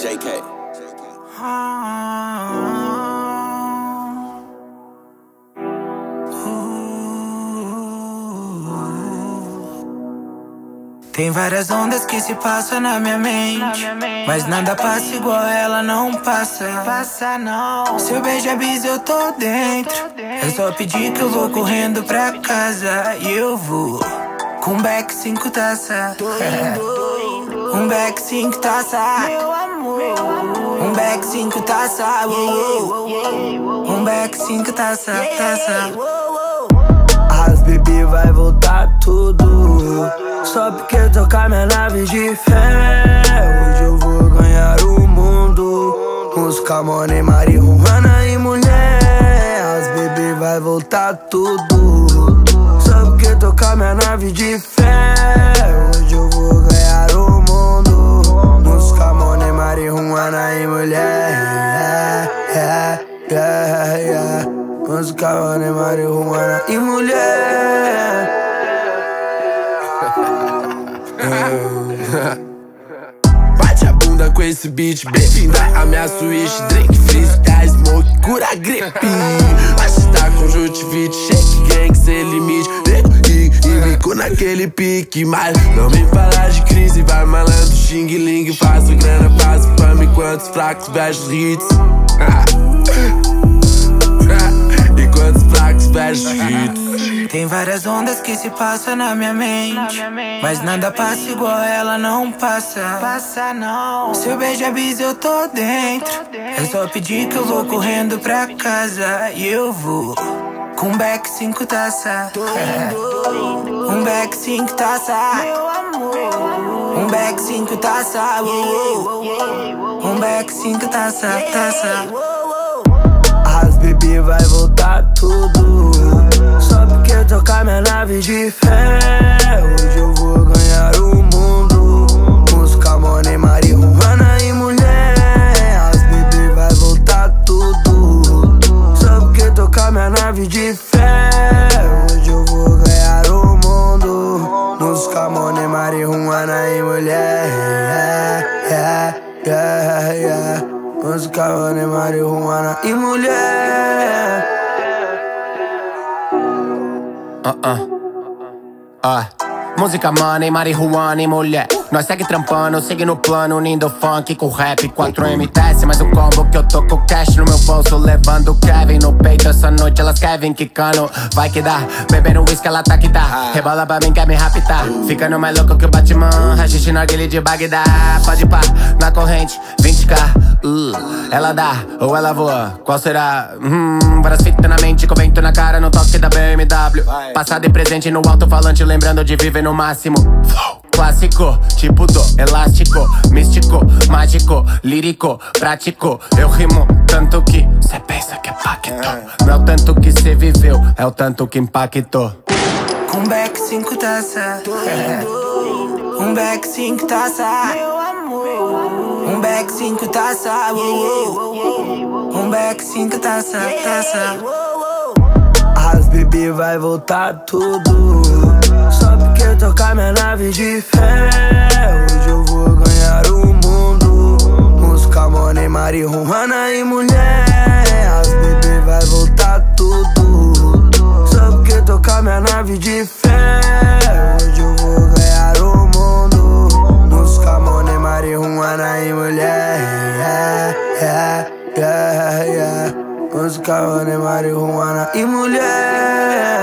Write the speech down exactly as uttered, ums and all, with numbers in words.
J K. Tem várias ondas que se passam na minha mente, mas nada passa igual ela não passa. Passa não. Seu beijo é bis, eu tô dentro. É só pedir que eu vou correndo pra casa. E eu vou com um beck cinco taça. Um beck cinco taça. Meu amor. Um beck cinco taça. Um beck cinco taça. Taça. As bebê vai voltar tudo. Só porque tocar minha nave de fé. Hoje eu vou ganhar o mundo. Música, money, marihuana e mulher. As bebê vai voltar tudo. Só porque tocar minha nave de fé. Hoje eu vou ganhar o mundo. Música, money, marihuana e mulher. Yeah, yeah, yeah. Música, money, marihuana e mulher. Bate a bunda com esse beat, bem-vinda a minha Switch. Drink, freestyle, smoke, cura gripe. Agita conjuntivite, shake gang sem limite. Nego e, e bico naquele pique. Mas não me fala de crise, vai malandro, xing ling. Faço grana, faço fama enquanto os fracos vestem hits. Enquanto os fracos vestem hits. Tem várias ondas que se passam na minha mente, mas nada passa igual ela não passa. Passa não. Seu beijo é bis, eu tô dentro. É só pedir que eu vou correndo pra casa. E eu vou com um beck cinco taça. Um beck cinco taça. Meu amor. Um beck cinco taça. Um beck cinco taça. Taça. As bebê vai voltar tudo. Só porque tocar minha nave de fé. Hoje eu vou ganhar o mundo. Música, money, marihuana e mulher. As bebê vai voltar tudo. Só porque tocar minha nave de fé. Hoje eu vou ganhar o mundo. Música, money, marihuana e mulher. Yeah, yeah, yeah. Música, money, marihuana e mulher. Uh-uh. Ah. Música, money, marihuana e mulher. Nós segue trampando, segue no plano, unindo funk com rap. quatro M T S, mais um combo que eu tô com cash no meu bolso. Levando o Kevin no peito, essa noite elas Kevin quicando. Vai que dá, bebendo whisky ela tá que dá. Rebola pra mim, quer me raptar. Ficando mais louco que o Batman. Rachixe na guilha de Bagdá. Pode pá, na corrente, vinte k. uh, Ela dá, ou ela voa, qual será? Hum, várias fitas na mente, com vento na cara, no toque da B M W. Passado e presente no alto-falante, lembrando de viver no máximo. Flow clássico, tipo do elástico, místico, mágico, lírico, prático. Eu rimo tanto que cê pensa que é pacto. Não é o tanto que cê viveu, é o tanto que impactou. Com um beck cinco taça. Um beck cinco taça. Meu amor. Um beck cinco taça. Um beck cinco taça. Taça. As bebê vai voltar tudo. Só porque tocar minha nave de fé. Hoje eu vou ganhar o mundo. Música, money, marihuana e mulher. As bebê vai voltar tudo. Só porque tocar minha nave de fé. Hoje eu vou ganhar o mundo. Música, money, marihuana e mulher. Yeah, yeah, yeah, yeah. Música, money, marihuana e mulher.